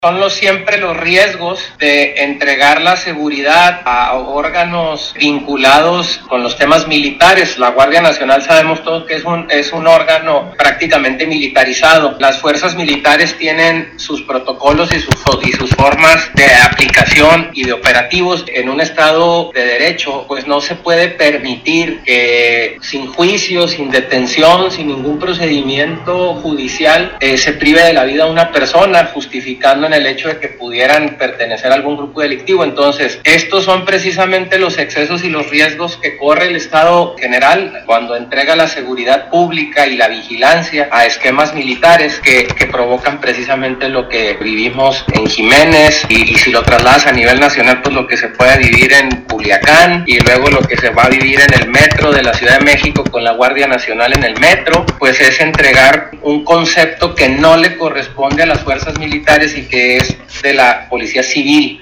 Son siempre los riesgos de entregar la seguridad a órganos vinculados con los temas militares. La Guardia Nacional sabemos todos que es un órgano prácticamente militarizado. Las fuerzas militares tienen sus protocolos y sus formas de aplicación y de operativos. En un Estado de derecho, pues no se puede permitir que sin juicio, sin detención, sin ningún procedimiento judicial, se prive de la vida a una persona, justificando en el hecho de que pudieran pertenecer a algún grupo delictivo. Entonces, estos son precisamente los excesos y los riesgos que corre el Estado general cuando entrega la seguridad pública y la vigilancia a esquemas militares que provocan precisamente lo que vivimos en Jiménez y si lo trasladas a nivel nacional, pues lo que se puede vivir en Culiacán y luego lo que se va a vivir en el metro de la Ciudad de México con la Guardia Nacional en el metro, pues es entregar un concepto que no le corresponde a las fuerzas militares y que es de la policía civil.